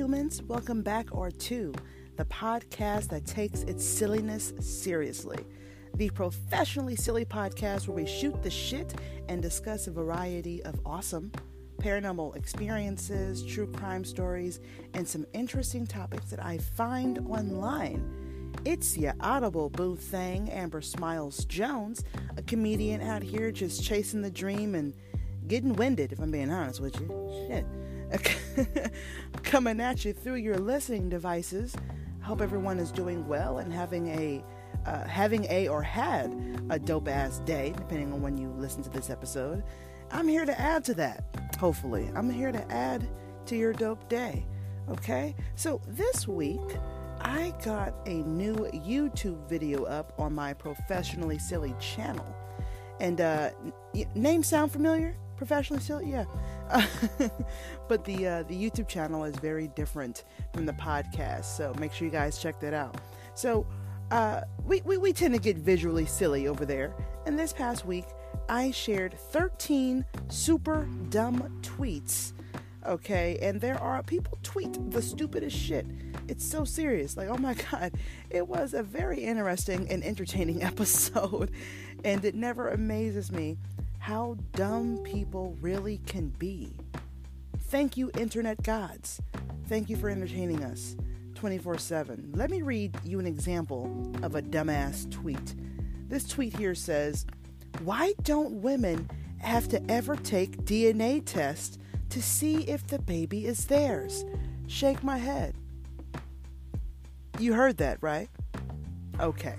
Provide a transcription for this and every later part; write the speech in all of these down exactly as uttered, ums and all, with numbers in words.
humans, welcome back or to the podcast that takes its silliness seriously. The Professionally Silly Podcast where we shoot the shit and discuss a variety of awesome paranormal experiences, true crime stories, and some interesting topics that I find online. It's your audible boo thing, Amber Smiles Jones, a comedian out here just chasing the dream and getting winded, if I'm being honest with you. Shit. Coming at you through your listening devices. I hope everyone is doing well and having a uh, having a or had a dope ass day, depending on when you listen to this episode. I'm here to add to that. Hopefully, I'm here to add to your dope day. Okay, so this week I got a new YouTube video up on my Professionally Silly channel, and uh, name sound familiar? Professionally Silly, yeah. Uh, but the uh, the YouTube channel is very different from the podcast, so make sure you guys check that out. So uh, we, we, we tend to get visually silly over there, and this past week I shared thirteen super dumb tweets, okay? And there are people tweet the stupidest shit. It's so serious. Like, oh my God, it was a very interesting and entertaining episode, and it never amazes me how dumb people really can be. Thank you, internet gods. Thank you for entertaining us twenty-four seven. Let me read you an example of a dumbass tweet. This tweet here says, "Why don't women have to ever take D N A tests to see if the baby is theirs?" Shake my head. You heard that, right? Okay.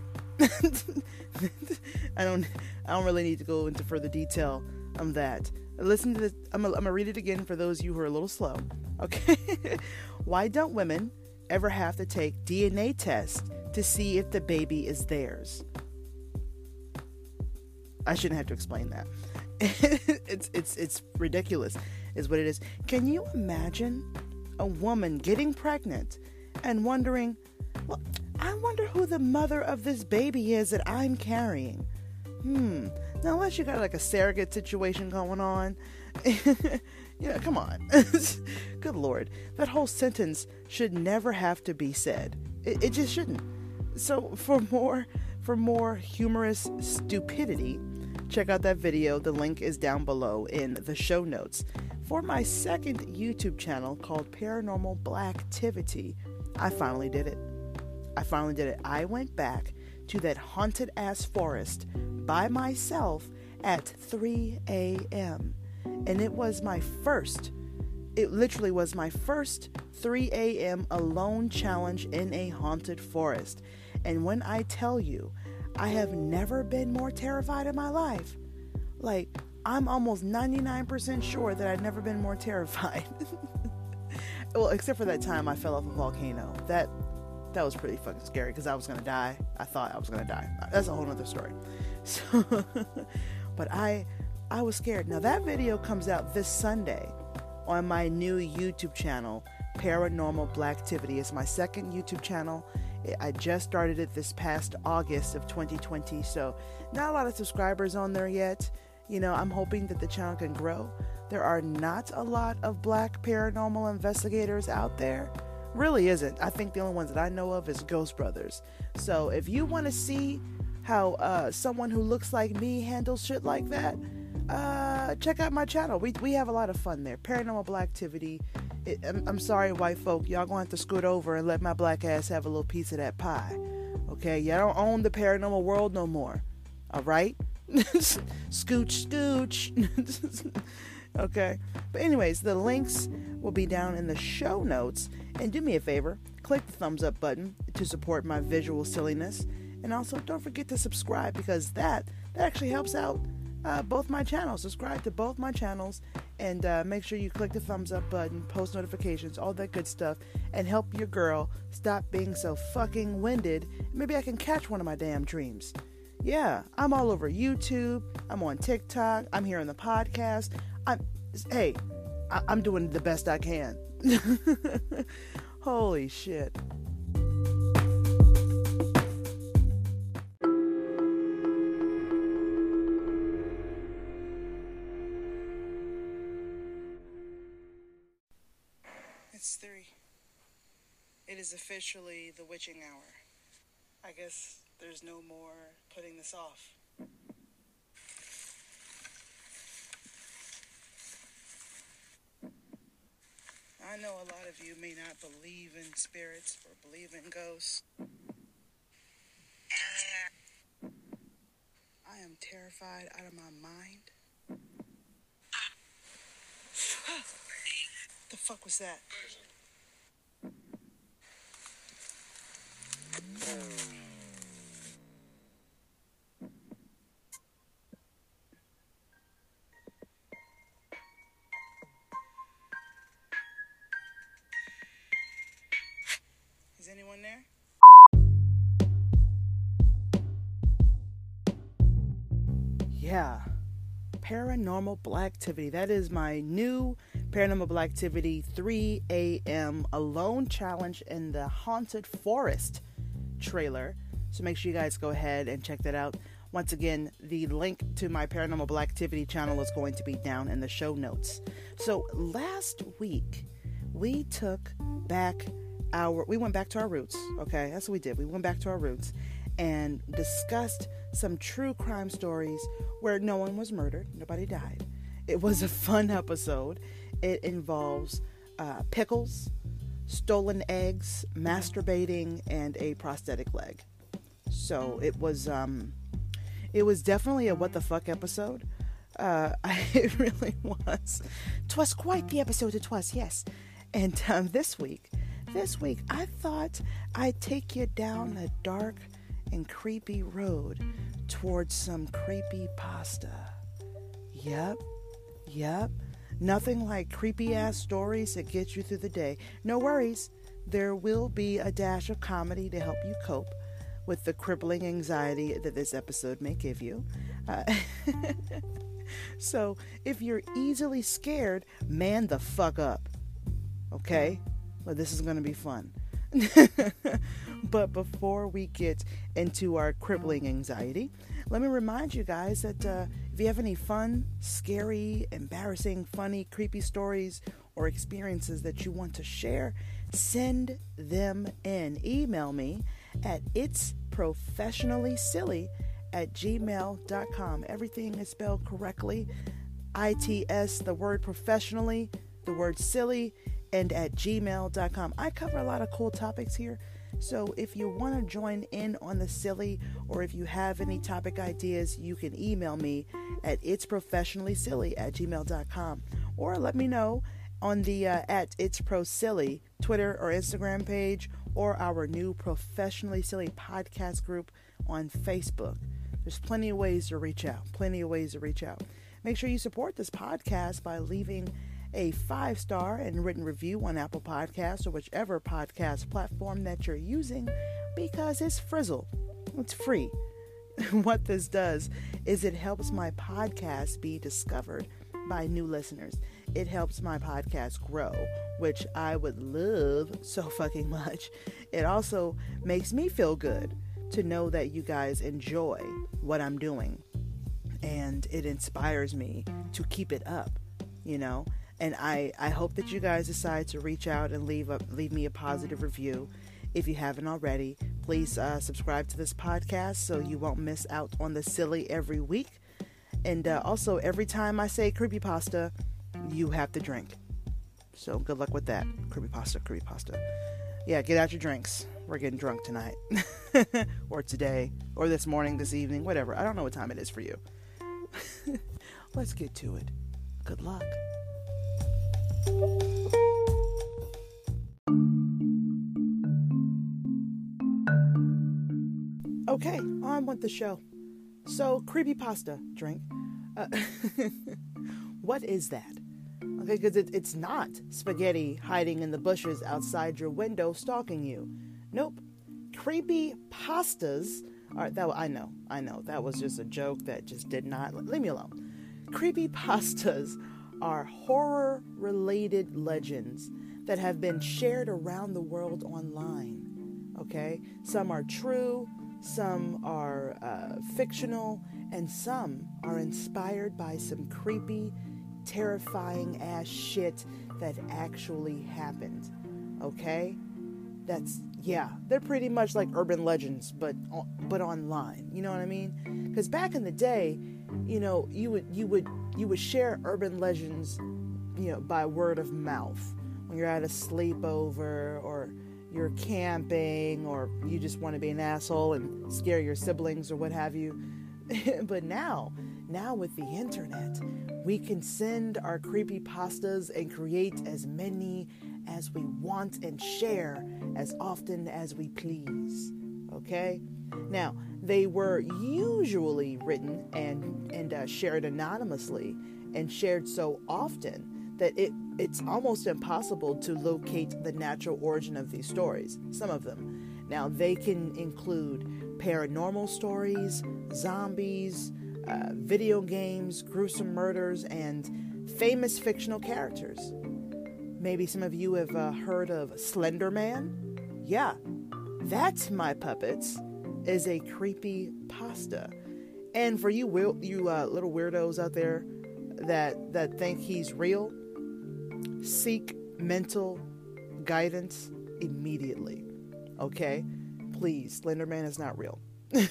I don't I don't really need to go into further detail on that. Listen to this. I'm going to read it again for those of you who are a little slow. Okay. Why don't women ever have to take D N A tests to see if the baby is theirs? I shouldn't have to explain that. it's it's it's ridiculous is what it is. Can you imagine a woman getting pregnant and wondering, well, I wonder who the mother of this baby is that I'm carrying? Hmm. Now, unless you got like a surrogate situation going on, yeah, come on. Good Lord. That whole sentence should never have to be said. It, it just shouldn't. So for more, for more humorous stupidity, check out that video. The link is down below in the show notes. For my second YouTube channel called Paranormal Blacktivity, I finally did it. I finally did it. I went back to that haunted ass forest by myself at three a.m. And it was my first, it literally was my first three a.m. alone challenge in a haunted forest. And when I tell you, I have never been more terrified in my life. Like, I'm almost ninety-nine percent sure that I've never been more terrified. Well, except for that time I fell off a volcano. That That was pretty fucking scary because I was going to die. I thought I was going to die. That's a whole nother story. So, but I I was scared. Now, that video comes out this Sunday on my new YouTube channel, Paranormal Blacktivity. It's my second YouTube channel. I just started it this past August of twenty twenty, so not a lot of subscribers on there yet. You know, I'm hoping that the channel can grow. There are not a lot of black paranormal investigators out there. Really isn't. I think the only ones that I know of is Ghost Brothers. So if you want to see how uh, someone who looks like me handles shit like that, uh, check out my channel. We we have a lot of fun there. Paranormal Blacktivity. It, I'm, I'm sorry, white folk. Y'all gonna have to scoot over and let my black ass have a little piece of that pie. Okay? Y'all don't own the paranormal world no more. All right? Scooch, scooch. Okay? But anyways, the links will be down in the show notes. And do me a favor, click the thumbs up button to support my visual silliness. And also, don't forget to subscribe, because that, that actually helps out uh, both my channels. Subscribe to both my channels, and uh, make sure you click the thumbs up button, post notifications, all that good stuff, and help your girl stop being so fucking winded. Maybe I can catch one of my damn dreams. Yeah, I'm all over YouTube. I'm on TikTok. I'm here on the podcast. I'm, hey, I, I'm doing the best I can. Holy shit. It's three. It is officially the witching hour. I guess there's no more putting this off. I know a lot of you may not believe in spirits or believe in ghosts. I am terrified out of my mind. The fuck was that? Is anyone there? Yeah. Paranormal Blacktivity. That is my new Paranormal Blacktivity three a.m. Alone Challenge in the Haunted Forest trailer. So make sure you guys go ahead and check that out. Once again, the link to my Paranormal Blacktivity channel is going to be down in the show notes. So last week, we took back our, we went back to our roots, okay? That's what we did. We went back to our roots and discussed some true crime stories where no one was murdered, nobody died. It was a fun episode. It involves uh, pickles, stolen eggs, masturbating, and a prosthetic leg. So it was, um, it was definitely a what the fuck episode. Uh, it really was. 'Twas quite the episode. It was, yes. And um, this week, this week, I thought I'd take you down a dark and creepy road towards some creepy pasta. Yep, yep. Nothing like creepy ass stories that get you through the day. No worries, there will be a dash of comedy to help you cope with the crippling anxiety that this episode may give you. Uh, so, if you're easily scared, man the fuck up. Okay? Well, this is going to be fun. But before we get into our crippling anxiety, let me remind you guys that uh, if you have any fun, scary, embarrassing, funny, creepy stories or experiences that you want to share, send them in. Email me at itsprofessionallysilly at gmail dot com. Everything is spelled correctly. I T S, the word professionally, the word silly, and at gmail dot com. I cover a lot of cool topics here. So if you want to join in on the silly, or if you have any topic ideas, you can email me at itsprofessionallysilly at gmail dot com. Or let me know on the uh, at itsprosilly Twitter or Instagram page, or our new Professionally Silly podcast group on Facebook. There's plenty of ways to reach out. Plenty of ways to reach out. Make sure you support this podcast by leaving a five-star and written review on Apple Podcasts or whichever podcast platform that you're using, because it's frizzle. It's free. What this does is it helps my podcast be discovered by new listeners. It helps my podcast grow, which I would love so fucking much. It also makes me feel good to know that you guys enjoy what I'm doing, and it inspires me to keep it up, you know. And I, I hope that you guys decide to reach out and leave a, leave me a positive review. If you haven't already, please uh, subscribe to this podcast so you won't miss out on the silly every week. And uh, also, every time I say creepypasta, you have to drink. So good luck with that. Creepypasta, creepypasta. Yeah, get out your drinks. We're getting drunk tonight. Or today. Or this morning, this evening, whatever. I don't know what time it is for you. Let's get to it. Good luck. Okay, on with the show. So, creepypasta drink. Uh, what is that? Okay, because it, it's not spaghetti hiding in the bushes outside your window stalking you. Nope. Creepy pastas are that. I know, I know. That was just a joke that just did not. Leave me alone. Creepy pastas are horror-related legends that have been shared around the world online. Okay, some are true, some are uh, fictional, and some are inspired by some creepy, terrifying ass shit that actually happened. Okay, that's, yeah, they're pretty much like urban legends, but but online. You know what I mean? Because back in the day, you know, you would you would you would share urban legends, you know, by word of mouth when you're at a sleepover or you're camping or you just want to be an asshole and scare your siblings or what have you. But now, now with the internet, we can send our creepypastas and create as many as we want and share as often as we please. Okay? Now, they were usually written and, and uh, shared anonymously and shared so often that it it's almost impossible to locate the natural origin of these stories, some of them. Now, they can include paranormal stories, zombies, uh, video games, gruesome murders, and famous fictional characters. Maybe some of you have uh, heard of Slender Man. Yeah, That's My Puppets is a creepy pasta. And for you, you uh, little weirdos out there that that think he's real, seek mental guidance immediately. Okay? Please, Slender Man is not real.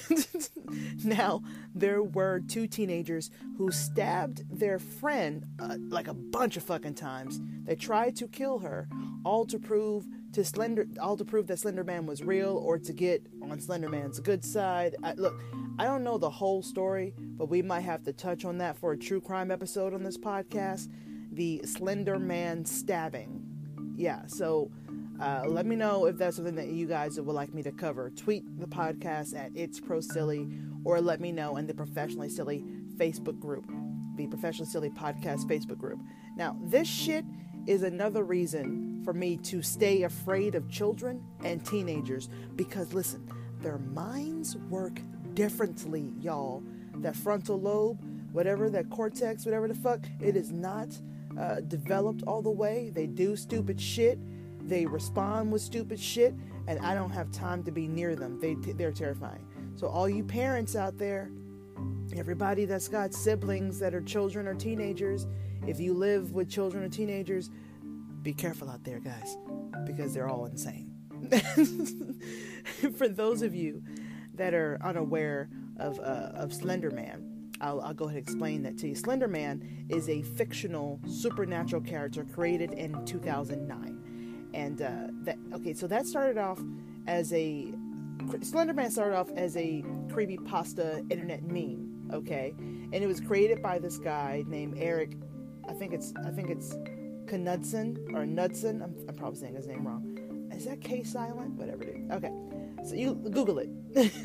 Now, there were two teenagers who stabbed their friend uh, like a bunch of fucking times. They tried to kill her, all to prove to Slender, all to prove that Slender Man was real, or to get on Slender Man's good side. I, look, I don't know the whole story, but we might have to touch on that for a true crime episode on this podcast. The Slender Man stabbing. Yeah, so uh, let me know if that's something that you guys would like me to cover. Tweet the podcast at It's Pro Silly, or let me know in the Professionally Silly Facebook group, the Professionally Silly Podcast Facebook group. Now, this shit is another reason for me to stay afraid of children and teenagers, because listen, their minds work differently, y'all. That frontal lobe, whatever, that cortex, whatever the fuck, it is not uh, developed all the way. They do stupid shit. They respond with stupid shit, and I don't have time to be near them. They, they're terrifying. So all you parents out there, everybody that's got siblings that are children or teenagers, if you live with children or teenagers, be careful out there, guys, because they're all insane. For those of you that are unaware of uh, of Slender Man, I'll, I'll go ahead and explain that to you. Slender Man is a fictional supernatural character created in two thousand nine. And uh, that okay, so that started off as a Slender Man started off as a creepypasta internet meme, okay? And it was created by this guy named Eric. I think it's I think it's Knudsen or Knudsen. I'm, I'm probably saying his name wrong. Is that K silent? Whatever it is. Okay, so you Google it.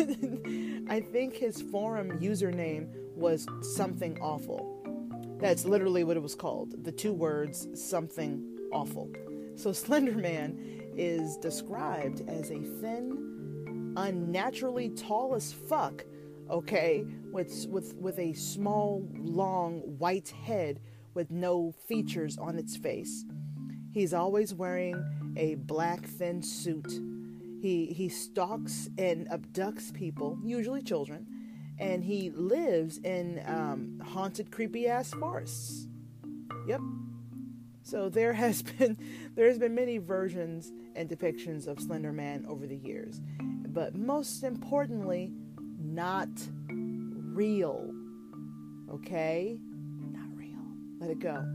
I think his forum username was Something Awful. That's literally what it was called. The two words, Something Awful. So Slender Man is described as a thin, unnaturally tall as fuck, okay, with with with a small, long, white head with no features on its face. He's always wearing a black thin suit. He he stalks and abducts people, usually children, and he lives in um, haunted, creepy ass forests. Yep. So there has been there has been many versions and depictions of Slender Man over the years, but most importantly, not real. Okay, not real. Let it go.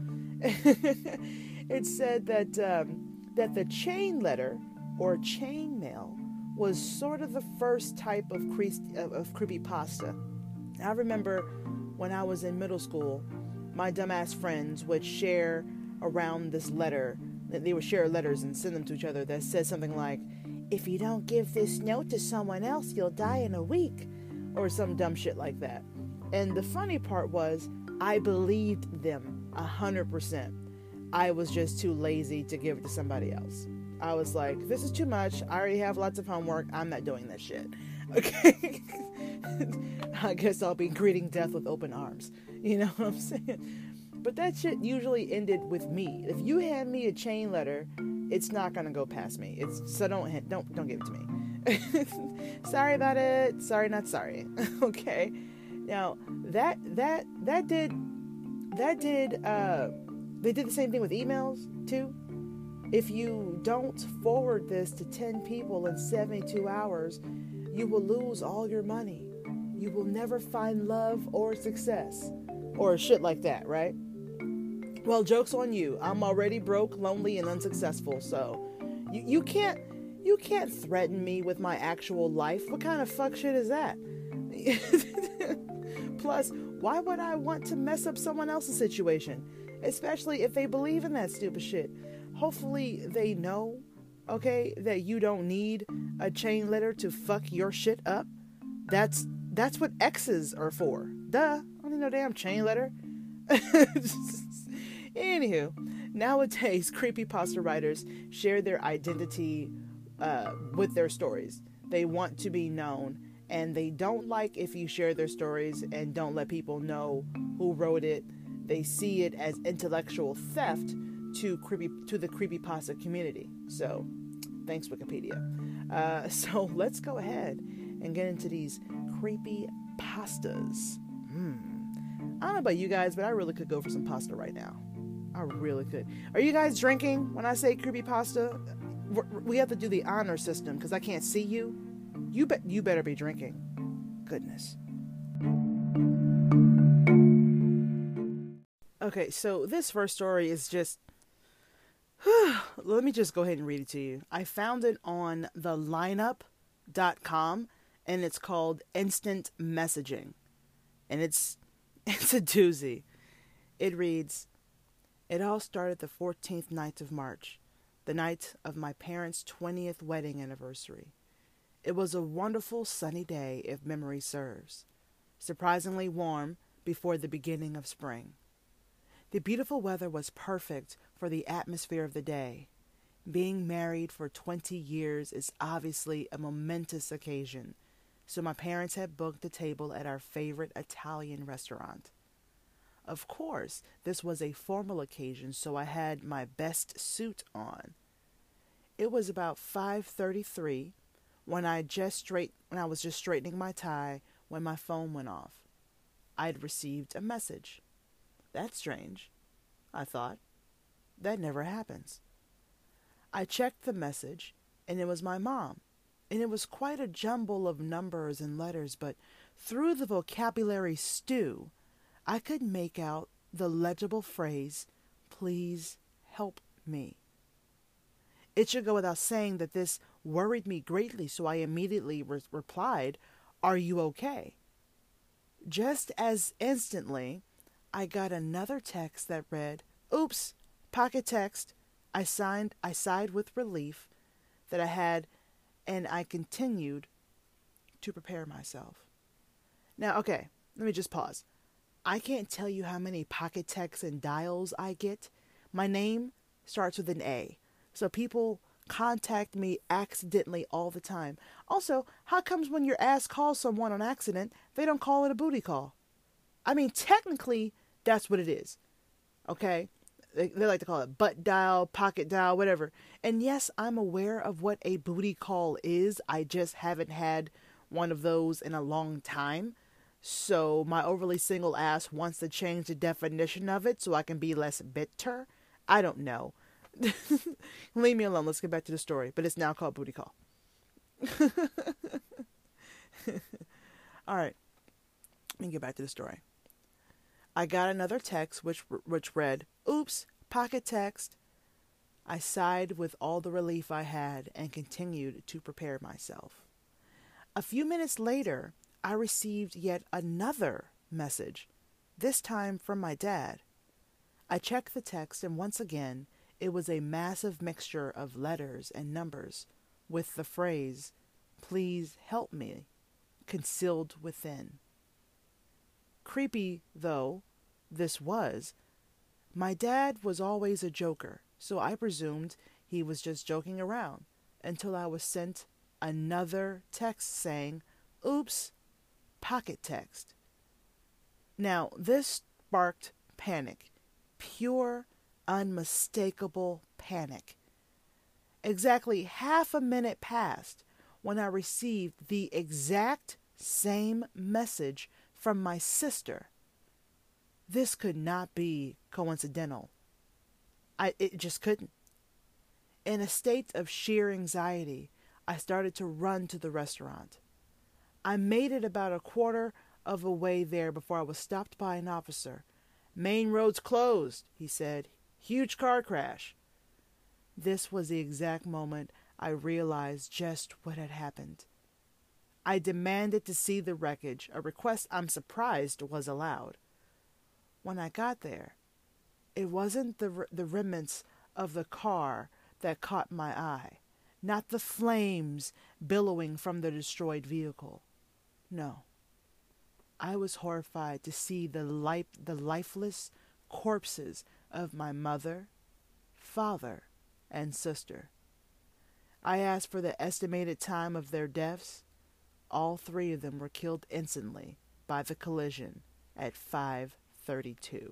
It said that um, that the chain letter or chain mail was sort of the first type of cre- of, of creepypasta. I remember when I was in middle school, my dumbass friends would share around this letter. They would share letters and send them to each other that said something like, "If you don't give this note to someone else, you'll die in a week," or some dumb shit like that. And the funny part was, I believed them a hundred percent. I was just too lazy to give it to somebody else. I was like, this is too much. I already have lots of homework. I'm not doing that shit. Okay. I guess I'll be greeting death with open arms. You know what I'm saying? But that shit usually ended with me. If you hand me a chain letter, it's not gonna go past me. It's so don't don't don't give it to me. Sorry about it. Sorry, not sorry. Okay. Now that that that did that did uh they did the same thing with emails too. If you don't forward this to ten people in seventy-two hours, you will lose all your money. You will never find love or success. Or shit like that, right? Well, joke's on you. I'm already broke, lonely, and unsuccessful, so you, you can't you can't threaten me with my actual life. What kind of fuck shit is that? Plus, why would I want to mess up someone else's situation? Especially if they believe in that stupid shit. Hopefully they know, okay, that you don't need a chain letter to fuck your shit up. That's that's what exes are for. Duh. I don't need no damn chain letter. Anywho, nowadays, creepypasta writers share their identity uh, with their stories. They want to be known, and they don't like if you share their stories and don't let people know who wrote it. They see it as intellectual theft to creepy to the creepypasta community. So, thanks, Wikipedia. Uh, so let's go ahead and get into these creepy pastas. Hmm. I don't know about you guys, but I really could go for some pasta right now. I really could. Are you guys drinking when I say creepy pasta? We have to do the honor system because I can't see you. You bet. You better be drinking. Goodness. Okay, so this first story is just... Let me just go ahead and read it to you. I found it on the lineup dot com, and it's called Instant Messaging. And it's it's a doozy. It reads, "It all started the fourteenth night of March, the night of my parents' twentieth wedding anniversary. It was a wonderful sunny day, if memory serves. Surprisingly warm before the beginning of spring. The beautiful weather was perfect for the atmosphere of the day. Being married for twenty years is obviously a momentous occasion, so my parents had booked a table at our favorite Italian restaurant. Of course, this was a formal occasion, so I had my best suit on. It was about five thirty-three when I just straight when I was just straightening my tie when my phone went off. I'd received a message. That's strange, I thought. That never happens. I checked the message, and it was my mom, and it was quite a jumble of numbers and letters, but through the vocabulary stew, I could make out the legible phrase, "Please help me." It should go without saying that this worried me greatly, so I immediately re- replied, "Are you okay?" Just as instantly, I got another text that read, "Oops, pocket text." I signed, I sighed with relief that I had, and I continued to prepare myself. Now, okay, let me just pause. I can't tell you how many pocket texts and dials I get. My name starts with an A, so people contact me accidentally all the time. Also, how comes when your ass calls someone on accident, they don't call it a booty call? I mean, technically, that's what it is, okay? They, they like to call it butt dial, pocket dial, whatever. And yes, I'm aware of what a booty call is. I just haven't had one of those in a long time. So my overly single ass wants to change the definition of it so I can be less bitter. I don't know. Leave me alone. Let's get back to the story. But it's now called booty call. All right. Let me get back to the story. I got another text which which read, "Oops, pocket text." I sighed with all the relief I had and continued to prepare myself. A few minutes later, I received yet another message, this time from my dad. I checked the text, and once again, it was a massive mixture of letters and numbers with the phrase, "Please help me," concealed within. Creepy, though this was, my dad was always a joker, so I presumed he was just joking around until I was sent another text saying, "Oops, pocket text." Now, this sparked panic, pure, unmistakable panic. Exactly half a minute passed when I received the exact same message from my sister. This could not be coincidental. I it just couldn't. In a state of sheer anxiety, I started to run to the restaurant. I made it about a quarter of a way there before I was stopped by an officer. "Main road's closed," he said. "Huge car crash." This was the exact moment I realized just what had happened. I demanded to see the wreckage, a request I'm surprised was allowed. When I got there, it wasn't the the remnants of the car that caught my eye, not the flames billowing from the destroyed vehicle. No. I was horrified to see the life, the lifeless corpses of my mother, father, and sister. I asked for the estimated time of their deaths. All three of them were killed instantly by the collision at five thirty-two.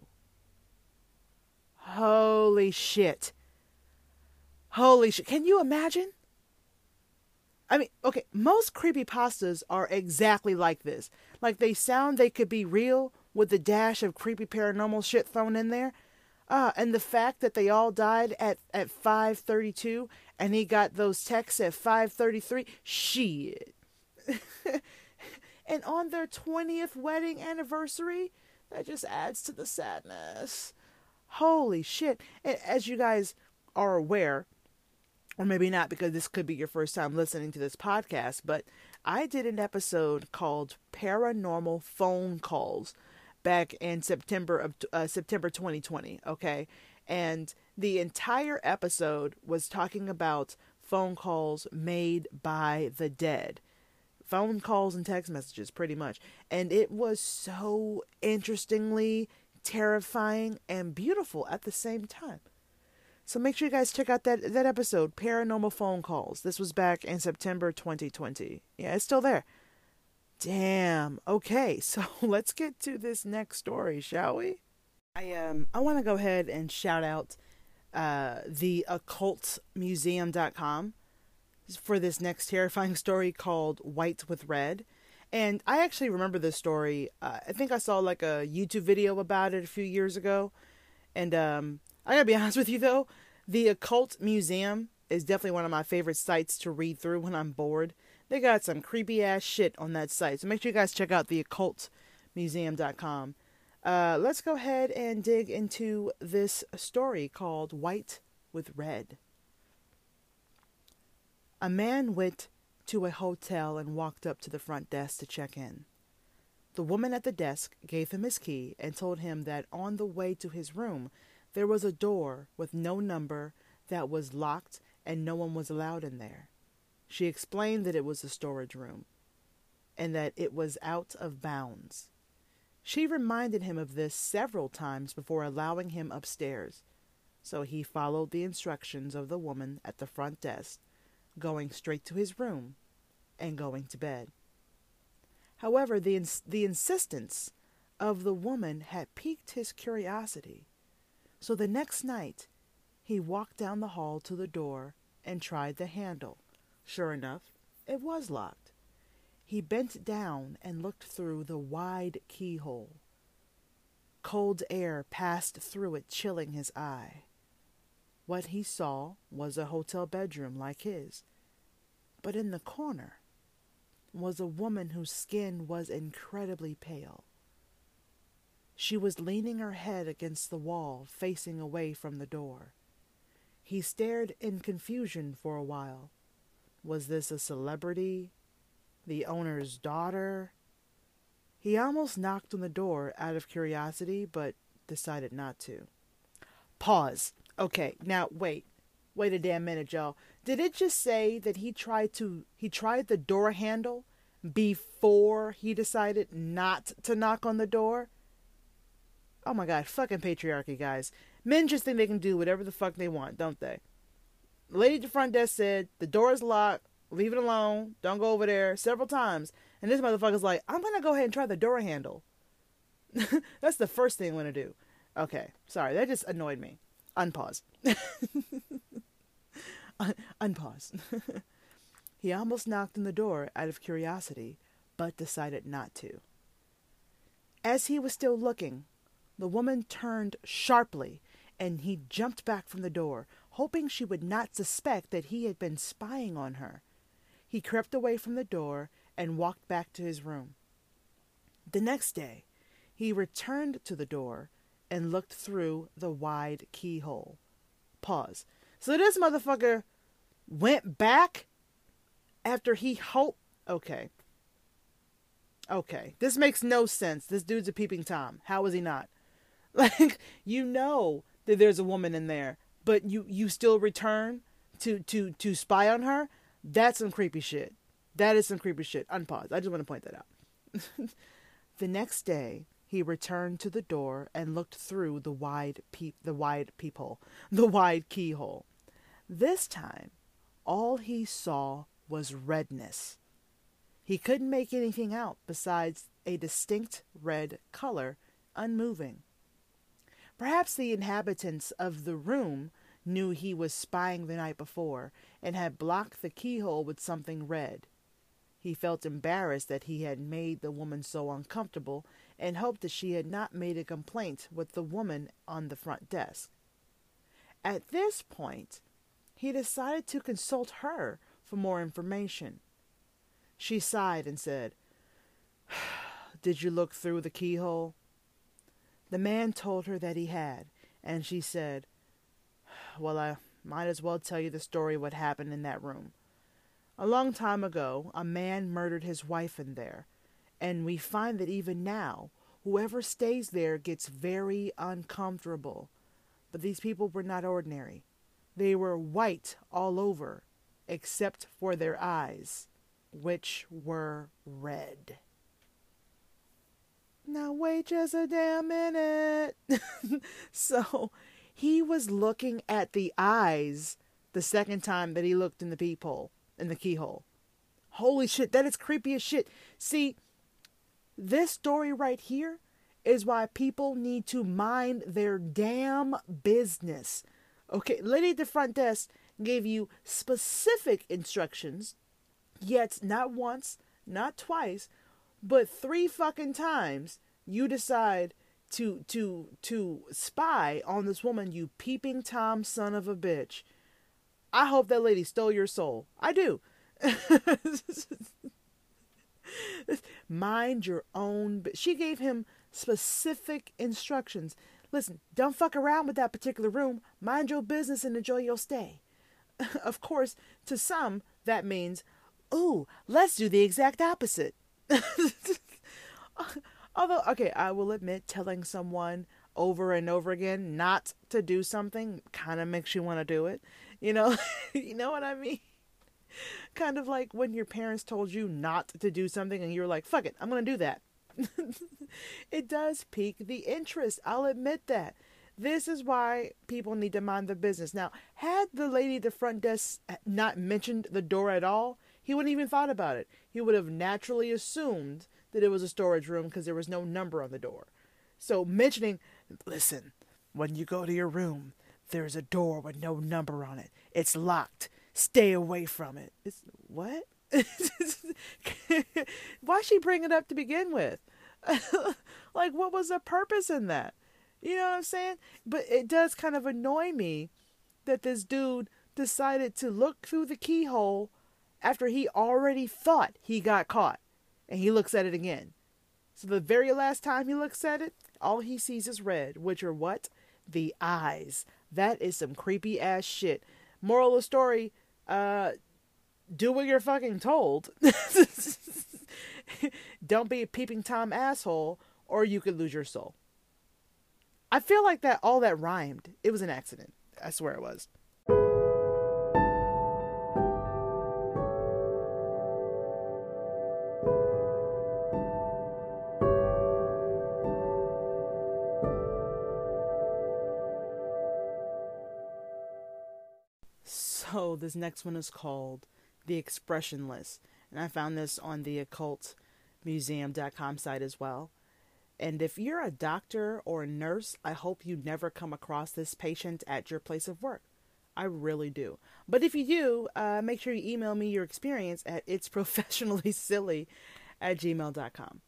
Holy shit. Holy shit. Can you imagine? I mean, okay, most creepypastas are exactly like this. Like, they sound they could be real with a dash of creepy paranormal shit thrown in there. Uh, and the fact that they all died at, at five thirty-two and he got those texts at five thirty-three, shit. And on their twentieth wedding anniversary, that just adds to the sadness. Holy shit. And as you guys are aware, or maybe not because this could be your first time listening to this podcast, but I did an episode called Paranormal Phone Calls back in September of uh, September twenty twenty, okay? And the entire episode was talking about phone calls made by the dead. Phone calls and text messages, pretty much. And it was so interestingly terrifying and beautiful at the same time. So make sure you guys check out that, that episode, Paranormal Phone Calls. This was back in September twenty twenty. Yeah, it's still there. Damn. Okay, so let's get to this next story, shall we? I um I want to go ahead and shout out uh, the occult museum dot com for this next terrifying story called White with Red. And I actually remember this story. Uh, I think I saw like a YouTube video about it a few years ago. And um, I gotta be honest with you though, the Occult Museum is definitely one of my favorite sites to read through when I'm bored. They got some creepy ass shit on that site. So make sure you guys check out the occult museum dot com. Uh, let's go ahead and dig into this story called White with Red. A man went to a hotel and walked up to the front desk to check in. The woman at the desk gave him his key and told him that on the way to his room, there was a door with no number that was locked and no one was allowed in there. She explained that it was a storage room and that it was out of bounds. She reminded him of this several times before allowing him upstairs, so he followed the instructions of the woman at the front desk, going straight to his room and going to bed. However, the ins- the insistence of the woman had piqued his curiosity, so the next night he walked down the hall to the door and tried the handle. Sure enough, it was locked. He bent down and looked through the wide keyhole. Cold air passed through it, chilling his eye. What he saw was a hotel bedroom like his, but in the corner was a woman whose skin was incredibly pale. She was leaning her head against the wall, facing away from the door. He stared in confusion for a while. Was this a celebrity? The owner's daughter? He almost knocked on the door out of curiosity, but decided not to. Pause. Okay, now wait. Wait a damn minute, y'all. Did it just say that he tried to he tried the door handle before he decided not to knock on the door? Oh my god, fucking patriarchy, guys. Men just think they can do whatever the fuck they want, don't they? The lady at the front desk said, the door is locked, leave it alone, don't go over there, several times. And this motherfucker's like, I'm gonna go ahead and try the door handle. That's the first thing I'm gonna do. Okay, sorry, that just annoyed me. Unpause. Un- unpause. He almost knocked on the door out of curiosity, but decided not to. As he was still looking, the woman turned sharply, and he jumped back from the door, hoping she would not suspect that he had been spying on her. He crept away from the door and walked back to his room. The next day, he returned to the door and looked through the wide keyhole. Pause. So this motherfucker went back after he hoped... Okay. Okay. This makes no sense. This dude's a peeping Tom. How is he not? Like, you know that there's a woman in there, but you, you still return to, to, to spy on her? That's some creepy shit. That is some creepy shit. Unpause. I just want to point that out. The next day, he returned to the door and looked through the wide peep, the wide peephole, the wide keyhole. This time, all he saw was redness. He couldn't make anything out besides a distinct red color, unmoving. Perhaps the inhabitants of the room knew he was spying the night before and had blocked the keyhole with something red. He felt embarrassed that he had made the woman so uncomfortable and hoped that she had not made a complaint with the woman on the front desk. At this point, he decided to consult her for more information. She sighed and said, "Did you look through the keyhole?" The man told her that he had, and she said, "Well, I might as well tell you the story of what happened in that room. A long time ago, a man murdered his wife in there, and we find that even now, whoever stays there gets very uncomfortable. But these people were not ordinary. They were white all over, except for their eyes, which were red." Now wait just a damn minute. So he was looking at the eyes the second time that he looked in the peephole, in the keyhole. Holy shit, that is creepy as shit. See, this story right here is why people need to mind their damn business. Okay, lady at the front desk gave you specific instructions, yet not once, not twice, but three fucking times you decide to to to spy on this woman, you peeping Tom son of a bitch. I hope that lady stole your soul. I do. Mind your own. She gave him specific instructions. Listen, don't fuck around with that particular room. Mind your business and enjoy your stay. Of course, to some, that means, ooh, let's do the exact opposite. Although, okay, I will admit, telling someone over and over again not to do something kind of makes you want to do it. You know, you know what I mean? Kind of like when your parents told you not to do something and you're like, fuck it, I'm going to do that. It does pique the interest. I'll admit that. This is why people need to mind their business. Now, had the lady at the front desk not mentioned the door at all, he wouldn't even thought about it. He would have naturally assumed that it was a storage room because there was no number on the door. So mentioning, listen, when you go to your room, there's a door with no number on it. It's locked. Stay away from it. It's, what? Why'd she bring it up to begin with? Like, what was the purpose in that? You know what I'm saying? But it does kind of annoy me that this dude decided to look through the keyhole after he already thought he got caught. And he looks at it again. So the very last time he looks at it, all he sees is red, which are what? The eyes. That is some creepy ass shit. Moral of the story, uh, do what you're fucking told. Don't be a peeping Tom asshole, or you could lose your soul. I feel like that all that rhymed. It was an accident. I swear it was. So this next one is called The Expressionless. And I found this on the occult museum dot com site as well. And if you're a doctor or a nurse, I hope you never come across this patient at your place of work. I really do. But if you do, uh, make sure you email me your experience at itsprofessionallysilly at gmail dot com.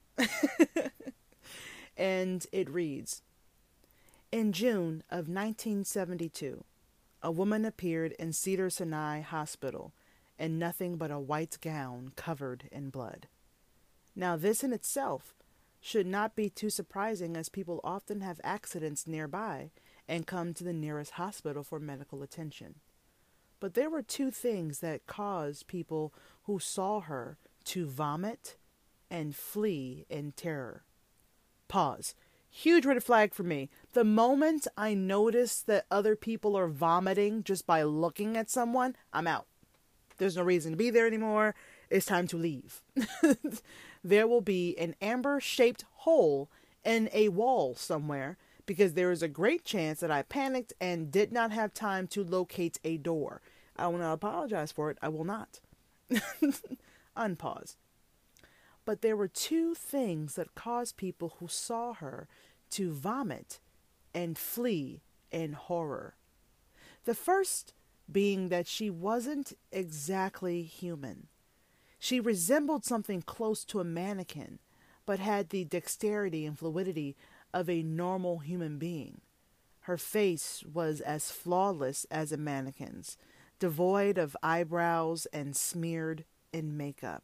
And it reads, in June of nineteen seventy-two, A woman appeared in Cedar Sinai Hospital in nothing but a white gown covered in blood. Now, this in itself should not be too surprising, as people often have accidents nearby and come to the nearest hospital for medical attention. But there were two things that caused people who saw her to vomit and flee in terror. Pause. Huge red flag for me. The moment I notice that other people are vomiting just by looking at someone, I'm out. There's no reason to be there anymore. It's time to leave. There will be an amber-shaped hole in a wall somewhere because there is a great chance that I panicked and did not have time to locate a door. I will not apologize for it. I will not. Unpause. But there were two things that caused people who saw her to vomit and flee in horror. The first being that she wasn't exactly human. She resembled something close to a mannequin, but had the dexterity and fluidity of a normal human being. Her face was as flawless as a mannequin's, devoid of eyebrows and smeared in makeup.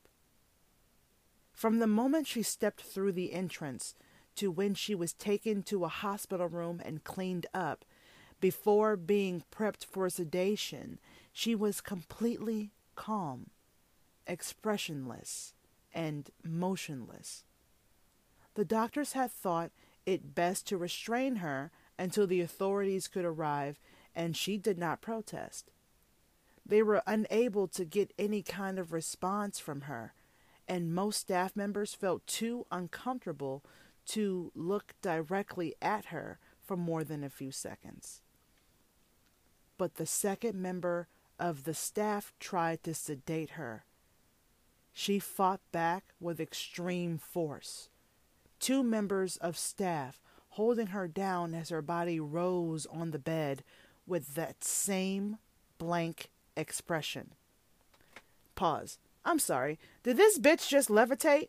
From the moment she stepped through the entrance to when she was taken to a hospital room and cleaned up, before being prepped for sedation, she was completely calm, expressionless, and motionless. The doctors had thought it best to restrain her until the authorities could arrive, and she did not protest. They were unable to get any kind of response from her, and most staff members felt too uncomfortable to look directly at her for more than a few seconds. But the second member of the staff tried to sedate her. She fought back with extreme force. Two members of staff holding her down as her body rose on the bed with that same blank expression. Pause. I'm sorry. Did this bitch just levitate?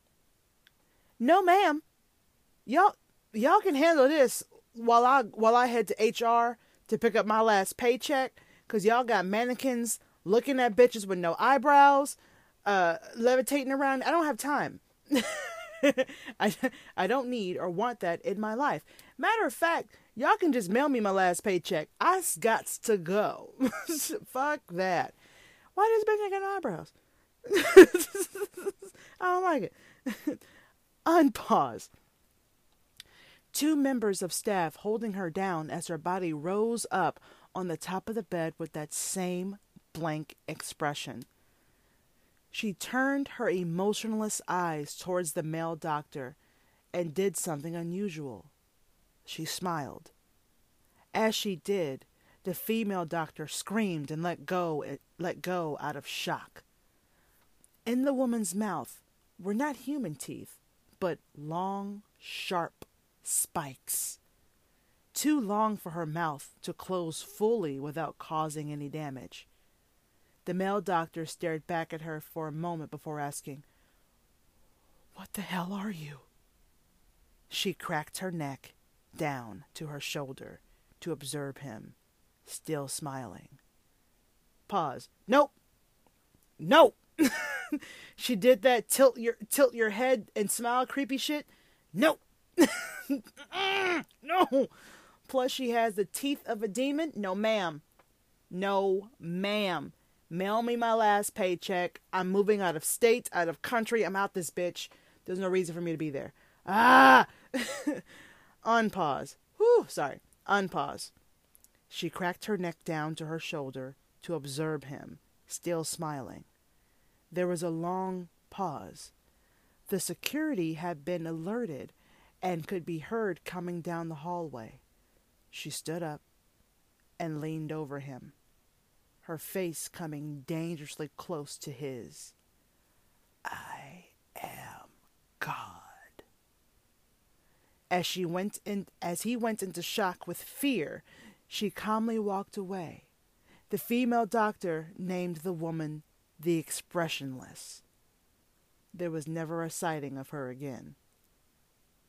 No, ma'am. Y'all, y'all can handle this while I while I head to H R to pick up my last paycheck, because y'all got mannequins looking at bitches with no eyebrows, uh, levitating around. I don't have time. I, I don't need or want that in my life. Matter of fact, y'all can just mail me my last paycheck. I got to go. Fuck that. Why does bitch ain't got no eyebrows? I don't like it. Unpause. Two members of staff holding her down as her body rose up on the top of the bed with that same blank expression. She turned her emotionless eyes towards the male doctor and did something unusual. She smiled. As she did, the female doctor screamed and let go, let go out of shock. In the woman's mouth were not human teeth, but long, sharp spikes. Too long for her mouth to close fully without causing any damage. The male doctor stared back at her for a moment before asking, "What the hell are you?" She cracked her neck down to her shoulder to observe him, still smiling. Pause. Nope. Nope. She did that tilt your tilt your head and smile creepy shit. Nope. No. Plus she has the teeth of a demon. No, ma'am. No, ma'am. Mail me my last paycheck. I'm moving out of state, out of country. I'm out this bitch. There's no reason for me to be there. Ah! Unpause. Whew, sorry. Unpause. She cracked her neck down to her shoulder to observe him, still smiling. There was a long pause. The security had been alerted and could be heard coming down the hallway. She stood up and leaned over him, her face coming dangerously close to his. "I am God." As she went in, as he went into shock with fear, she calmly walked away. The female doctor named the woman the Expressionless. There was never a sighting of her again.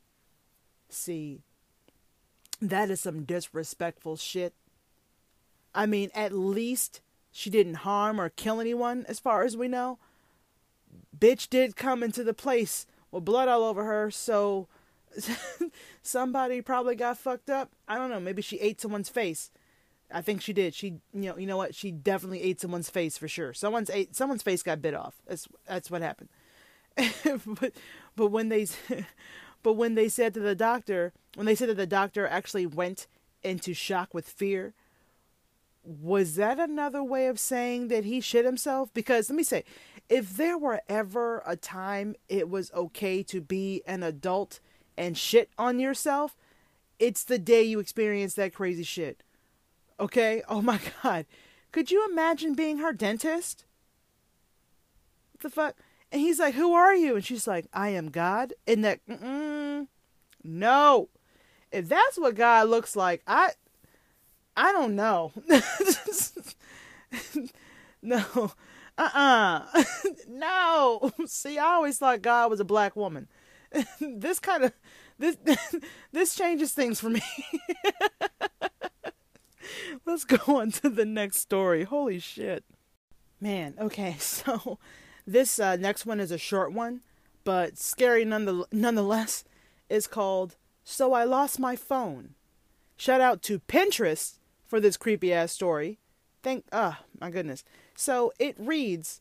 See, that is some disrespectful shit. I mean, at least she didn't harm or kill anyone, as far as we know. Bitch did come into the place with blood all over her, so somebody probably got fucked up. I don't know. Maybe she ate someone's face. I think she did. She, you know, you know what? She definitely ate someone's face for sure. Someone's ate someone's face got bit off. That's that's what happened. but but when they but when they said to the doctor, when they said that the doctor actually went into shock with fear, was that another way of saying that he shit himself? Because let me say, if there were ever a time it was okay to be an adult and shit on yourself, it's the day you experience that crazy shit. Okay? Oh my God. Could you imagine being her dentist? What the fuck? And he's like, who are you? And she's like, I am God. And that, mm-mm, no. If that's what God looks like, I, I don't know. No. Uh-uh. No. See, I always thought God was a black woman. This kind of, this, this changes things for me. Let's go on to the next story. Holy shit. Man, okay, so this uh, next one is a short one, but scary none nonetheless. It's called, So I Lost My Phone. Shout out to Pinterest for this creepy ass story. Thank, ah, oh, my goodness. So it reads,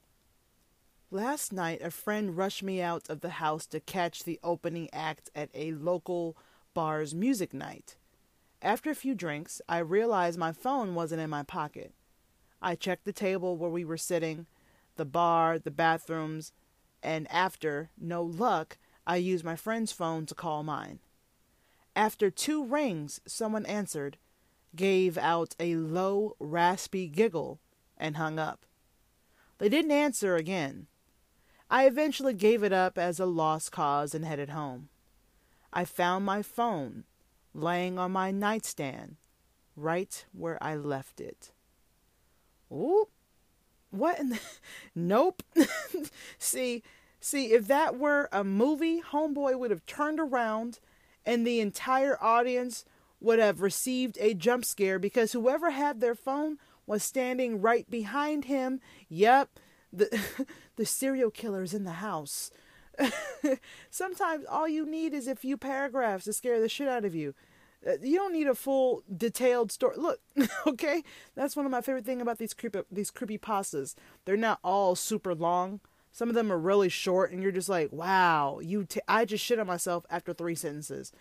last night a friend rushed me out of the house to catch the opening act at a local bar's music night. After a few drinks, I realized my phone wasn't in my pocket. I checked the table where we were sitting, the bar, the bathrooms, and after, no luck, I used my friend's phone to call mine. After two rings, someone answered, gave out a low, raspy giggle, and hung up. They didn't answer again. I eventually gave it up as a lost cause and headed home. I found my phone laying on my nightstand, right where I left it. Ooh, what in the... Nope. see, see, if that were a movie, homeboy would have turned around and the entire audience would have received a jump scare because whoever had their phone was standing right behind him. Yep, the, the serial killer's in the house. Sometimes all you need is a few paragraphs to scare the shit out of you. Uh, you don't need a full detailed story. Look, okay, that's one of my favorite things about these creepy these creepy pastas. They're not all super long. Some of them are really short, and you're just like, wow, you. T- I just shit on myself after three sentences.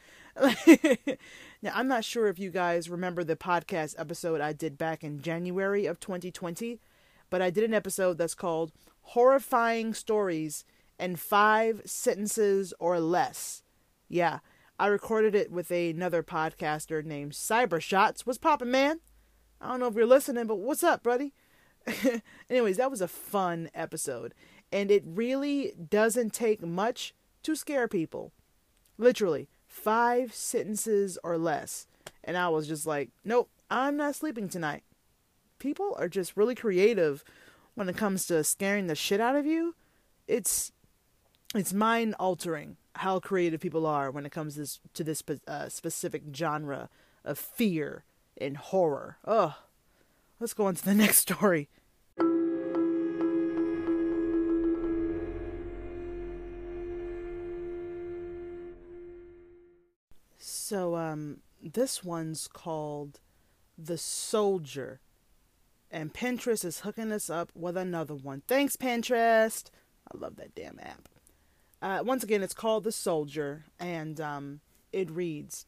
Now, I'm not sure if you guys remember the podcast episode I did back in January of twenty twenty, but I did an episode that's called Horrifying Stories in Five Sentences or Less. Yeah, I recorded it with another podcaster named Cybershots. What's poppin', man? I don't know if you're listening, but what's up, buddy? Anyways, that was a fun episode. And it really doesn't take much to scare people. Literally, five sentences or less. And I was just like, nope, I'm not sleeping tonight. People are just really creative when it comes to scaring the shit out of you. It's it's mind altering how creative people are when it comes to this, to this uh, specific genre of fear and horror. Ugh. Let's go on to the next story. So, um, this one's called The Soldier. And Pinterest is hooking us up with another one. Thanks, Pinterest. I love that damn app. Uh, once again, it's called The Soldier, and um, it reads,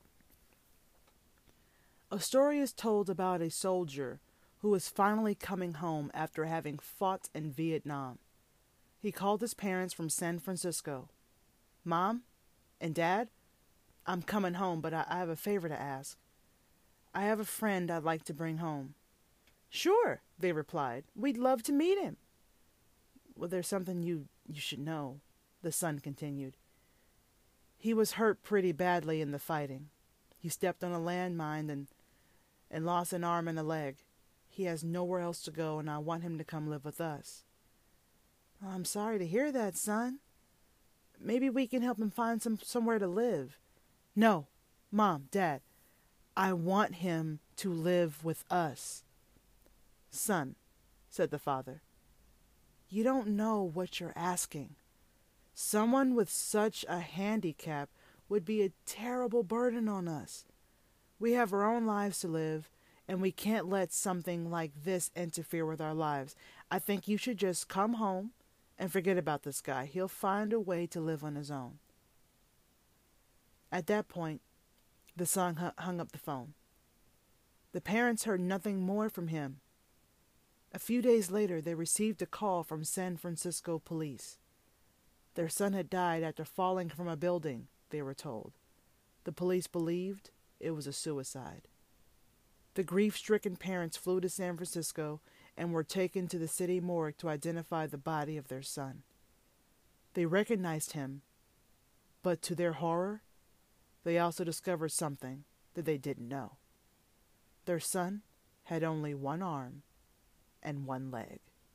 a story is told about a soldier who is finally coming home after having fought in Vietnam. He called his parents from San Francisco. Mom and Dad, I'm coming home, but I, I have a favor to ask. I have a friend I'd like to bring home. Sure, they replied. We'd love to meet him. Well, there's something you, you should know, the son continued. He was hurt pretty badly in the fighting. He stepped on a landmine and, and lost an arm and a leg. He has nowhere else to go, and I want him to come live with us. Well, I'm sorry to hear that, son. Maybe we can help him find some somewhere to live. No, Mom, Dad, I want him to live with us. "Son," said the father, "you don't know what you're asking. Someone with such a handicap would be a terrible burden on us. We have our own lives to live, and we can't let something like this interfere with our lives. I think you should just come home and forget about this guy. He'll find a way to live on his own." At that point, the son hung up the phone. The parents heard nothing more from him. A few days later, they received a call from San Francisco police. Their son had died after falling from a building, they were told. The police believed it was a suicide. The grief-stricken parents flew to San Francisco and were taken to the city morgue to identify the body of their son. They recognized him, but to their horror, they also discovered something that they didn't know. Their son had only one arm and one leg.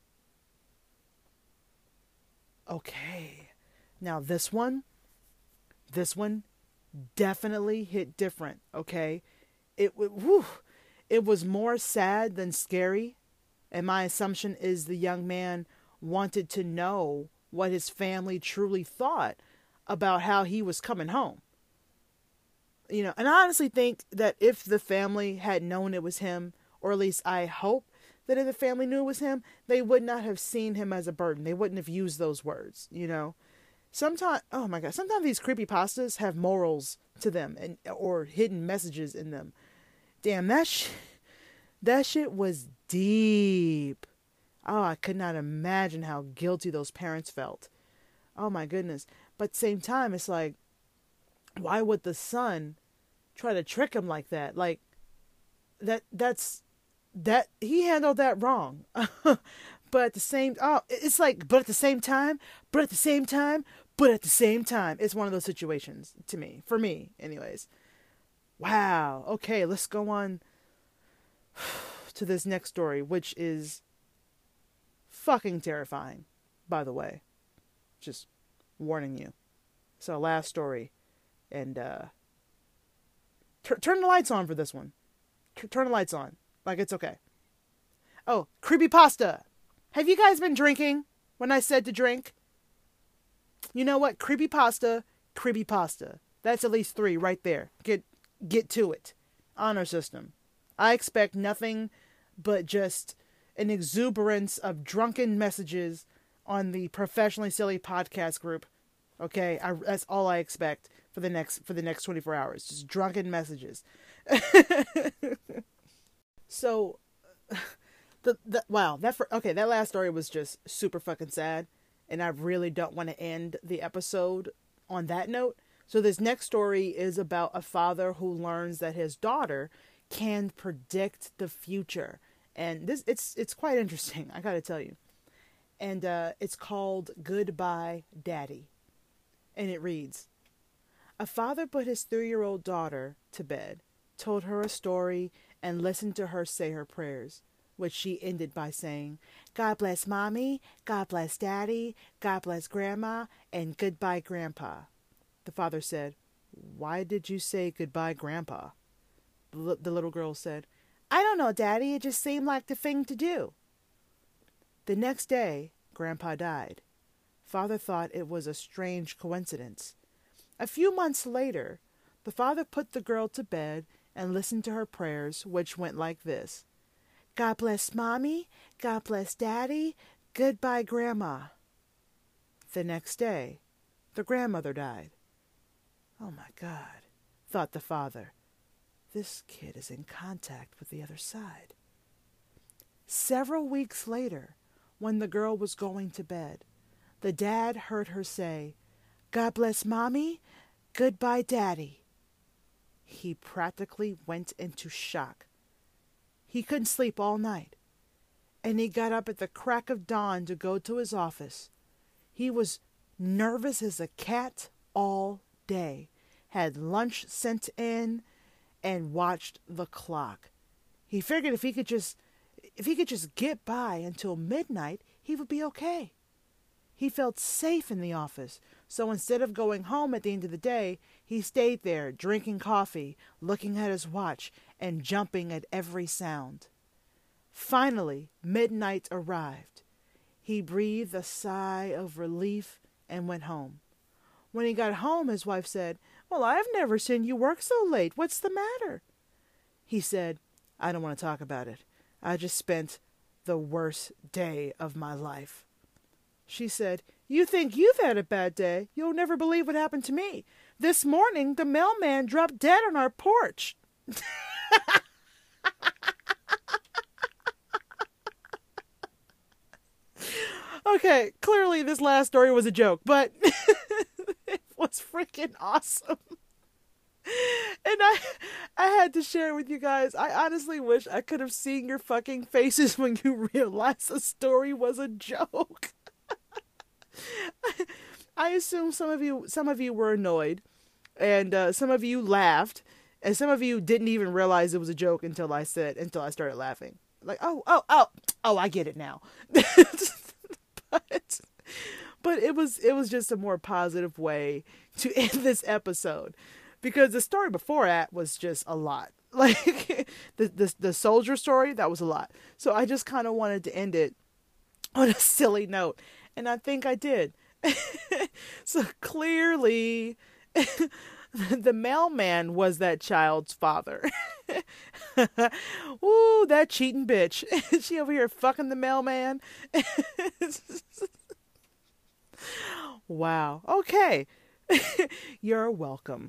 Okay, now this one, this one definitely hit different, okay? It, whew, it was more sad than scary, and my assumption is the young man wanted to know what his family truly thought about how he was coming home. You know, and I honestly think that if the family had known it was him, or at least I hope that if the family knew it was him, they would not have seen him as a burden. They wouldn't have used those words, you know. Sometimes, oh my God, sometimes these creepypastas have morals to them and or hidden messages in them. Damn, that sh- that shit was deep. Oh, I could not imagine how guilty those parents felt. Oh my goodness. But at the same time, it's like, why would the son try to trick him like that? Like, that, that's, that, he handled that wrong. But at the same, oh, it's like, but at the same time, but at the same time, but at the same time, it's one of those situations to me, for me, anyways. Wow. Okay, let's go on to this next story, which is fucking terrifying, by the way. Just warning you. So, last story. And, uh, t- turn the lights on for this one. T- turn the lights on. Like, it's okay. Oh, creepypasta. Have you guys been drinking when I said to drink? You know what? Creepypasta, creepypasta. That's at least three right there. Get, get to it. Honor system. I expect nothing but just an exuberance of drunken messages on the Professionally Silly podcast group. Okay, I, that's all I expect for the next for the next twenty-four hours. Just drunken messages. So, the the wow that for, okay that last story was just super fucking sad, and I really don't want to end the episode on that note. So this next story is about a father who learns that his daughter can predict the future, and this it's it's quite interesting. I gotta tell you, and uh, it's called Goodbye Daddy. And it reads, a father put his three-year-old daughter to bed, told her a story, and listened to her say her prayers, which she ended by saying, God bless Mommy, God bless Daddy, God bless Grandma, and goodbye, Grandpa. The father said, why did you say goodbye, Grandpa? The, l- the little girl said, I don't know, Daddy, it just seemed like the thing to do. The next day, Grandpa died. Father thought it was a strange coincidence. A few months later, the father put the girl to bed and listened to her prayers, which went like this. God bless Mommy, God bless Daddy, goodbye, Grandma. The next day, the grandmother died. Oh my God, thought the father. This kid is in contact with the other side. Several weeks later, when the girl was going to bed, the dad heard her say, God bless Mommy, goodbye, Daddy. He practically went into shock. He couldn't sleep all night, and he got up at the crack of dawn to go to his office. He was nervous as a cat all day, had lunch sent in, and watched the clock. He figured if he could just, if he could just get by until midnight, he would be okay. He felt safe in the office, so instead of going home at the end of the day, he stayed there drinking coffee, looking at his watch, and jumping at every sound. Finally, midnight arrived. He breathed a sigh of relief and went home. When he got home, his wife said, "Well, I've never seen you work so late. What's the matter?" He said, "I don't want to talk about it. I just spent the worst day of my life." She said, "You think you've had a bad day? You'll never believe what happened to me. This morning, the mailman dropped dead on our porch." Okay, clearly this last story was a joke, but it was freaking awesome. And I I had to share it with you guys. I honestly wish I could have seen your fucking faces when you realized the story was a joke. I assume some of you some of you were annoyed, and uh, some of you laughed, and some of you didn't even realize it was a joke until I said until I started laughing. Like, oh, oh, oh, oh, I get it now. but but it was it was just a more positive way to end this episode, because the story before that was just a lot. Like the the the soldier story, that was a lot. So I just kind of wanted to end it on a silly note, and I think I did. So clearly the mailman was that child's father. Ooh, that cheating bitch. She over here fucking the mailman. Wow. Okay. You're welcome.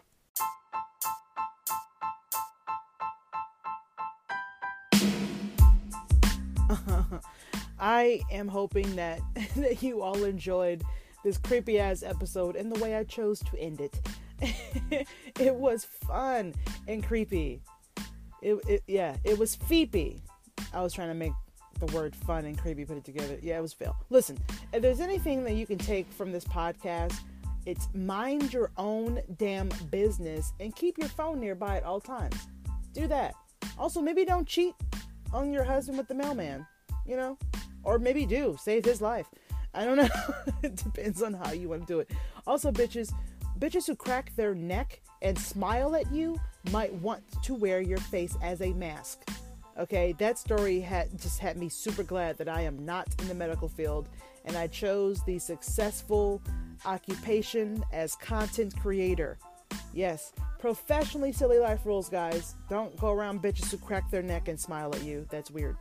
I am hoping that, that you all enjoyed this creepy ass episode and the way I chose to end it. It was fun and creepy. It, it yeah, it was feepy. I was trying to make the word fun and creepy put it together. Yeah, it was fail. Listen, if there's anything that you can take from this podcast, it's mind your own damn business and keep your phone nearby at all times. Do that. Also, maybe don't cheat on your husband with the mailman, you know? Or maybe do. Save his life. I don't know. It depends on how you want to do it. Also, bitches, bitches who crack their neck and smile at you might want to wear your face as a mask. Okay, that story had just had me super glad that I am not in the medical field, and I chose the successful occupation as content creator. Yes, professionally silly life rules, guys. Don't go around bitches who crack their neck and smile at you. That's weird.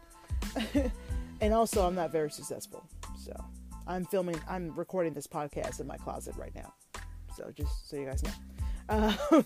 And also, I'm not very successful. So, I'm filming, I'm recording this podcast in my closet right now. So, just so you guys know. Um,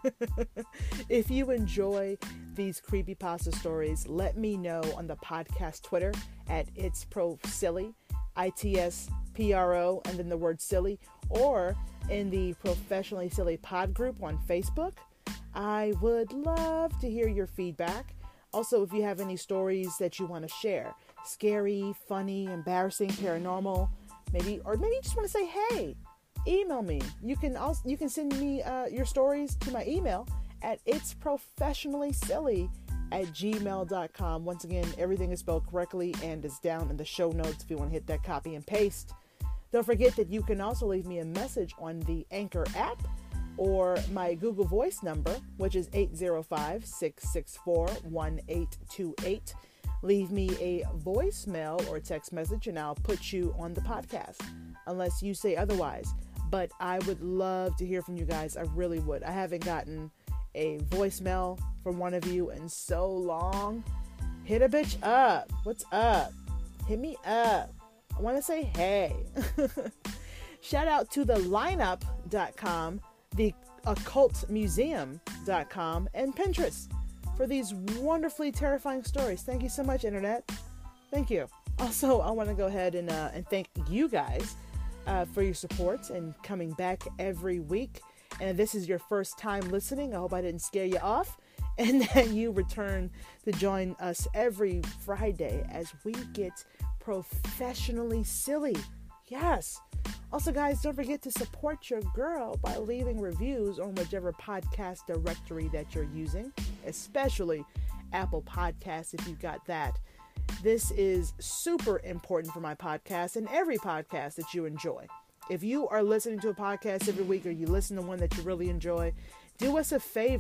if you enjoy these creepypasta stories, let me know on the podcast Twitter at It's Pro Silly, I T S P R O, and then the word silly, or in the Professionally Silly Pod group on Facebook. I would love to hear your feedback. Also, if you have any stories that you want to share, scary, funny, embarrassing, paranormal, maybe, or maybe you just want to say, hey, email me. You can also, you can send me uh, your stories to my email at it's professionally silly at gmail dot com. Once again, everything is spelled correctly and is down in the show notes if you want to hit that copy and paste. Don't forget that you can also leave me a message on the Anchor app or my Google Voice number, which is eight zero five, six six four, one eight two eight. Leave me a voicemail or text message and I'll put you on the podcast, unless you say otherwise. But I would love to hear from you guys. I really would. I haven't gotten a voicemail from one of you in so long. Hit a bitch up. What's up? Hit me up. I want to say hey. Shout out to the lineup dot com, the occult museum dot com, and Pinterest for these wonderfully terrifying stories. Thank you so much, Internet. Thank you. Also, I want to go ahead and, uh, and thank you guys uh, for your support and coming back every week. And if this is your first time listening, I hope I didn't scare you off, and that you return to join us every Friday as we get professionally silly. Yes. Also, guys, don't forget to support your girl by leaving reviews on whichever podcast directory that you're using, especially Apple Podcasts if you've got that. This is super important for my podcast and every podcast that you enjoy. If you are listening to a podcast every week or you listen to one that you really enjoy, do us a favor.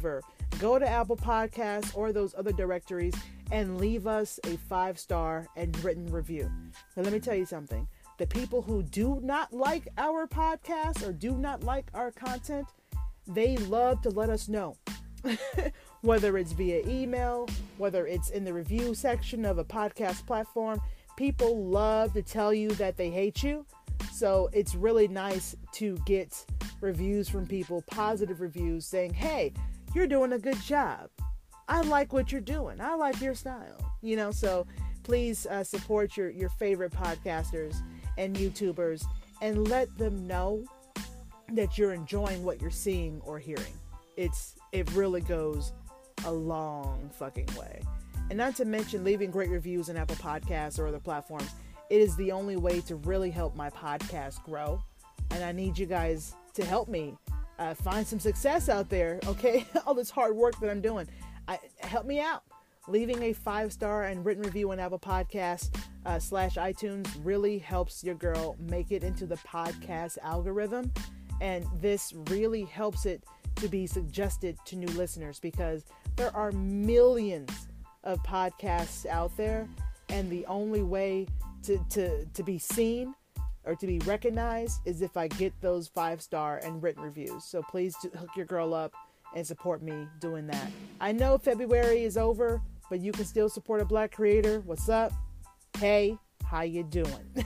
go to Apple Podcasts or those other directories and leave us a five-star and written review. Now, let me tell you something. The people who do not like our podcast or do not like our content, they love to let us know. Whether it's via email, whether it's in the review section of a podcast platform, people love to tell you that they hate you. So it's really nice to get reviews from people, positive reviews saying, hey, you're doing a good job. I like what you're doing. I like your style. You know, so please uh, support your, your favorite podcasters and YouTubers and let them know that you're enjoying what you're seeing or hearing. It's it really goes a long fucking way. And not to mention leaving great reviews on Apple Podcasts or other platforms. It is the only way to really help my podcast grow. And I need you guys to help me uh, find some success out there, okay? All this hard work that I'm doing. I, help me out. Leaving a five-star and written review on Apple Podcasts uh, slash iTunes really helps your girl make it into the podcast algorithm. And this really helps it to be suggested to new listeners because there are millions of podcasts out there. And the only way to, to, to be seen or to be recognized is if I get those five-star and written reviews. So please do hook your girl up and support me doing that. I know February is over, but you can still support a Black creator. What's up? Hey, how you doing?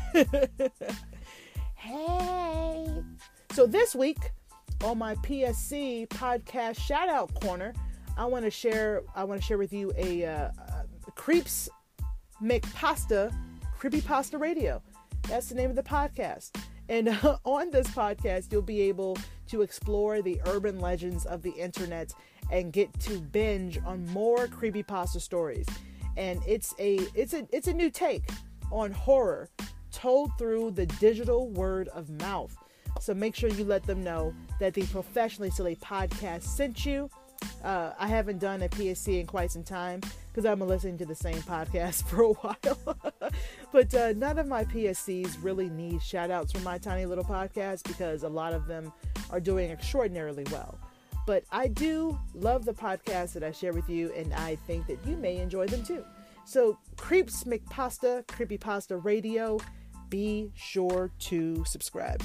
Hey. So this week on my P S C podcast shout out corner, I want to share I want to share with you a uh, uh, Creeps McPasta Creepypasta Radio. That's the name of the podcast. And uh, on this podcast, you'll be able to explore the urban legends of the internet and get to binge on more creepypasta stories. And it's a it's a it's a new take on horror told through the digital word of mouth. So make sure you let them know that the Professionally Silly podcast sent you. Uh, I haven't done a P S C in quite some time because I've been listening to the same podcast for a while. But uh, none of my P S Cs really need shout outs from my tiny little podcast because a lot of them are doing extraordinarily well. But I do love the podcasts that I share with you, and I think that you may enjoy them too. So Creeps McPasta Creepypasta Radio, be sure to subscribe.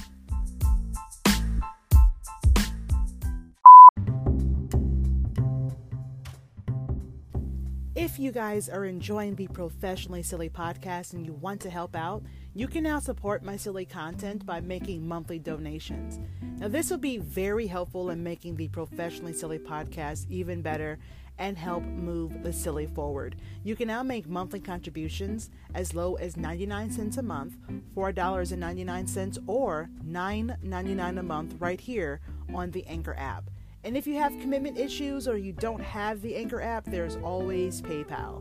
If you guys are enjoying the Professionally Silly podcast and you want to help out, you can now support my silly content by making monthly donations. Now, this will be very helpful in making the Professionally Silly podcast even better and help move the silly forward. You can now make monthly contributions as low as ninety-nine cents a month, four dollars and ninety-nine cents, or nine dollars and ninety-nine cents a month right here on the Anchor app. And if you have commitment issues or you don't have the Anchor app, there's always PayPal.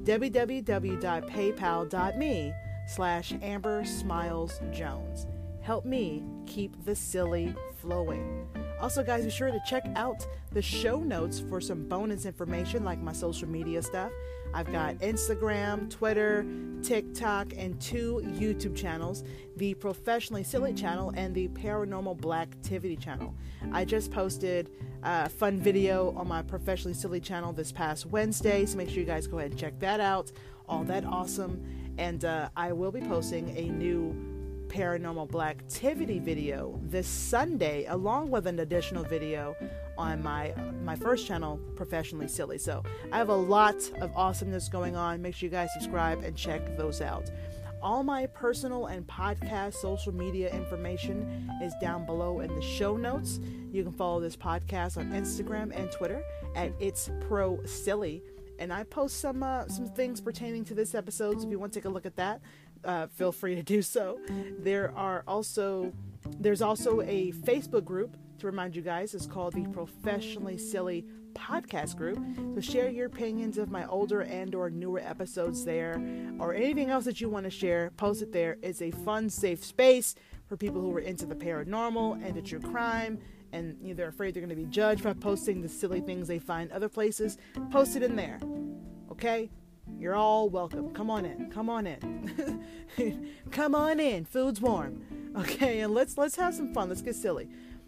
www.paypal.me slash Amber Smiles Jones. Help me keep the silly flowing. Also, guys, be sure to check out the show notes for some bonus information like my social media stuff. I've got Instagram, Twitter, TikTok, and two YouTube channels, the Professionally Silly channel and the Paranormal Blacktivity channel. I just posted a fun video on my Professionally Silly channel this past Wednesday, so make sure you guys go ahead and check that out. All that awesome. And uh, I will be posting a new Paranormal Blacktivity video this Sunday, along with an additional video on my my first channel, Professionally Silly. So I have a lot of awesomeness going on. Make sure you guys subscribe and check those out. All my personal and podcast social media information is down below in the show notes. You can follow this podcast on Instagram and Twitter at It's Pro Silly. And I post some uh, some things pertaining to this episode, so if you want to take a look at that, uh, feel free to do so. There are also there's also a Facebook group to remind you guys. It's called the Professionally Silly Podcast Group. So share your opinions of my older and or newer episodes there, or anything else that you want to share. Post it there. It's a fun, safe space for people who are into the paranormal and the true crime, and you know, they're afraid they're going to be judged by posting the silly things they find other places. Post it in there. Okay? You're all welcome. Come on in. Come on in. Come on in. Food's warm. Okay, and let's let's have some fun. Let's get silly.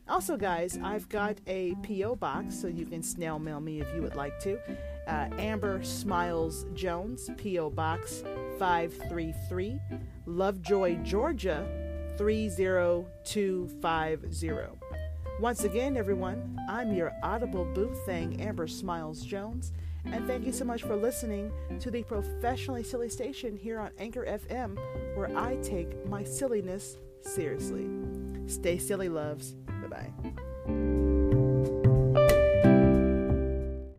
Also, guys, I've got a P O box, so you can snail mail me if you would like to. Uh, Amber Smiles Jones, P O Box five three three, Lovejoy, Georgia three zero two five zero. Once again, everyone, I'm your Audible boo thing, Amber Smiles Jones, and thank you so much for listening to the Professionally Silly Station here on Anchor F M, where I take my silliness seriously. Stay silly, loves. Bye-bye.